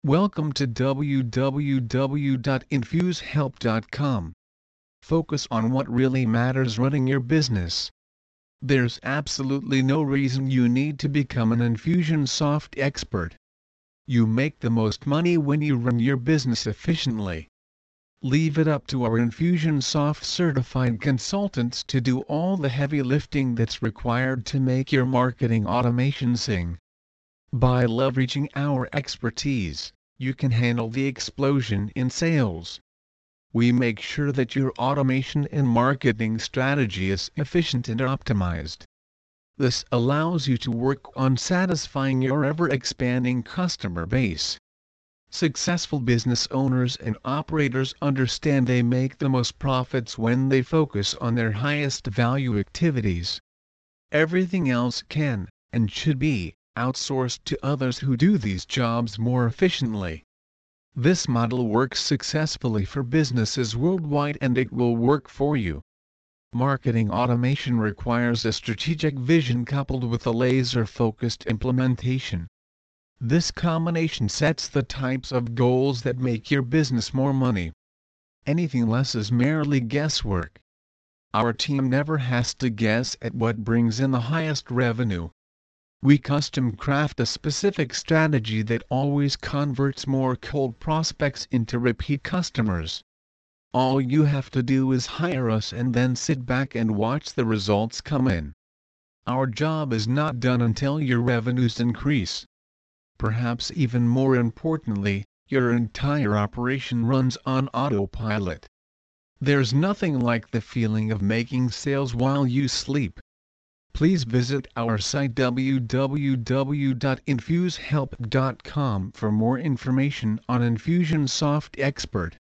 Welcome to www.infusehelp.com. Focus on what really matters running your business. There's absolutely no reason you need to become an Infusionsoft expert. You make the most money when you run your business efficiently. Leave it up to our Infusionsoft certified consultants to do all the heavy lifting that's required to make your marketing automation sing. By leveraging our expertise, you can handle the explosion in sales. We make sure that your automation and marketing strategy is efficient and optimized. This allows you to work on satisfying your ever-expanding customer base. Successful business owners and operators understand they make the most profits when they focus on their highest value activities. Everything else can, and should be, outsourced to others who do these jobs more efficiently. This model works successfully for businesses worldwide, and it will work for you. Marketing automation requires a strategic vision coupled with a laser-focused implementation. This combination sets the types of goals that make your business more money. Anything less is merely guesswork. Our team never has to guess at what brings in the highest revenue. We custom craft a specific strategy that always converts more cold prospects into repeat customers. All you have to do is hire us and then sit back and watch the results come in. Our job is not done until your revenues increase. Perhaps even more importantly, your entire operation runs on autopilot. There's nothing like the feeling of making sales while you sleep. Please visit our site www.infusehelp.com for more information on Infusionsoft Expert.